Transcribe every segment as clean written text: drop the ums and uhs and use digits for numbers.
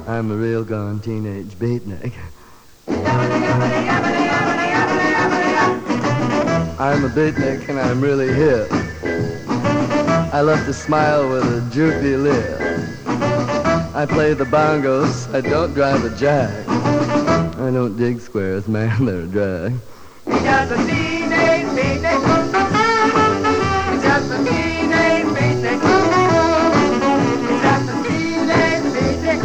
I'm a real gone teenage beatnik. I'm a beatnik and I'm really hip. I love to smile with a droopy lip. I play the bongos, I don't drive a jack. I don't dig squares, man, they're a drag. Just a teenage beatnik. Just a teenage beatnik. Just a teenage beatnik.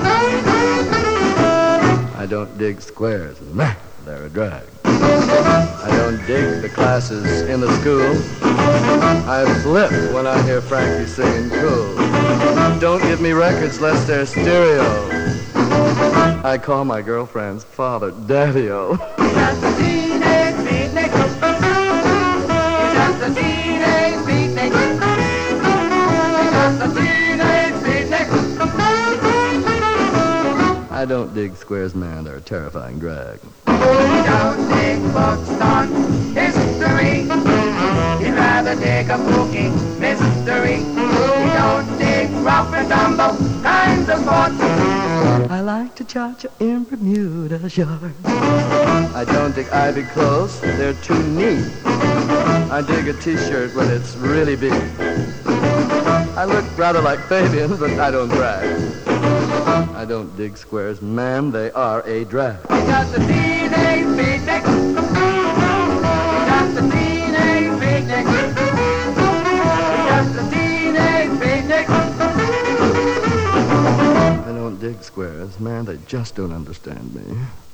I don't dig squares, man, they're a drag. I don't dig the classes in the school. I flip when I hear Frankie singing cool. Don't give me records lest they're stereo. I call my girlfriend's father Daddy-O. Just a teenage beatnik. Just a teenage beatnik. Just a teenage beatnik. I don't dig squares, man, they're a terrifying drag. Don't dig books on history. You'd rather dig a bookie mystery. You don't dig rough and tumble kinds of sports. I like to cha-cha in Bermuda shorts. I don't dig ivy clothes, they're too neat. I dig a t-shirt when it's really big. I look rather like Fabian, but I don't brag. I don't dig squares, ma'am, they are a drag. Just a teenage beatnik. Just a teenage beatnik. Just a teenage beatnik. I don't dig squares, man, they just don't understand me.